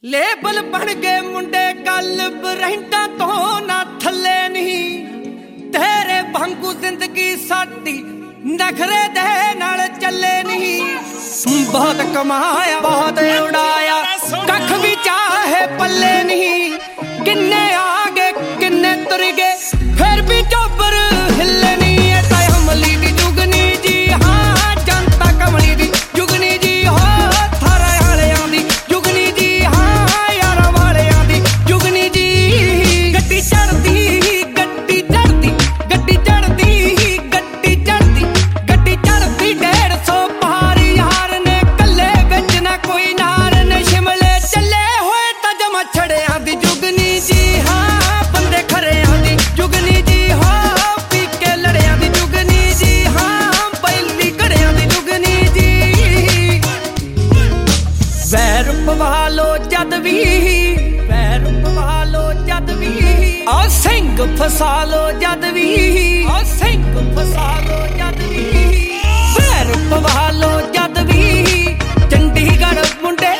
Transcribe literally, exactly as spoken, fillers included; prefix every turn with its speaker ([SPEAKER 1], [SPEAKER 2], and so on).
[SPEAKER 1] Label ਬਣ ਗਏ ਮੁੰਡੇ ਗੱਲ ਬਰਹਿੰਟਾਂ ਤੋਂ ਨਾ ਥੱਲੇ ਨਹੀਂ। ਤੇਰੇ ਵਾਂਗੂ ਜ਼ਿੰਦਗੀ ਸਾਡੀ ਨਖਰੇ ਦੇ ਨਾਲ ਚੱਲੇ ਨਹੀਂ। ਬਹੁਤ ਕਮਾਇਆ ਬਹੁਤ ਉਡਾਇਆ ਕੱਖ ਵੀ ਚਾਹੇ ਪੱਲੇ ਨਹੀਂ। ਕਿੰਨੇ ਆ ਗਏ ਕਿੰਨੇ ਤੁਰ ਗਏ ਫਿਰ ਵੀ ਚੋਬਰ ਹਿੱਲੇ ਨਹੀਂ। ਇਹ ਤਾਂ ਅਮਲੀ ਦੀ ਜੁਗਨੀ ਜੀ ਹਾਂ ਜਨਤਾ ਕਮਲੀ ਦੀ ਜੁਗਨੀ ਜੀ ਹੋ ਥਾਰਾ ਵਾਲਿਆਂ ਦੀ ਜੁਗਨੀ ਜੀ ਹਾਂ ਯਾਰਾਂ ਵਾਲਿਆਂ ਦੀ ਜੁਗਨੀ ਜੀ। ਗੱਡੀ ਚੜਦੀ ਗੱਡੀ ਚੜਦੀ ਗੱਡੀ ਚੜਦੀ ਗੱਡੀ ਚੜਦੀ ਗੱਡੀ ਚੜਦੀ ਡੇਢ ਸੌ ਪਾਰ ਯਾਰ ਨੇ ਕੱਲੇ ਵਿੱਚ ਨਾ ਕੋਈ ਨਾਰ ਨੇ। ਸ਼ਿਮਲੇ ਚੱਲੇ ਹੋਏ ਤਾਂ ਜਮਾ ਛੜਿਆਂ ਦੀ ਜੁਗਨੀ ਜੀ ਹਾਂ ਬੰਦੇ ਖਰਿਆਂ ਦੀ ਜੁਗਨੀ ਜੀ ਹੋ ਪੀ ਕੇ ਲੜਿਆਂ ਦੀ ਜੁਗਨੀ ਜੀ ਹਾਂ ਪਹਿਲੀ ਘੜਿਆਂ ਦੀ ਜੁਗਨੀ ਜੀ। ਵੈਰ ਪਵਾ ਲੋ ਜਦ ਵੀ ਵੈਰ ਪਵਾ ਲੋ ਜਦ ਵੀ ਆ ਸਿੰਘ ਫਸਾ ਲੋ ਜਦ ਵੀ ਆ ਸਿੰਘ ਫਸਾ ਲੋ ਜਦ ਵੀ ਵੈਰ ਪਵਾ ਲੋ ਜਦ ਵੀ ਚੰਡੀਗੜ੍ਹ ਮੁੰਡੇ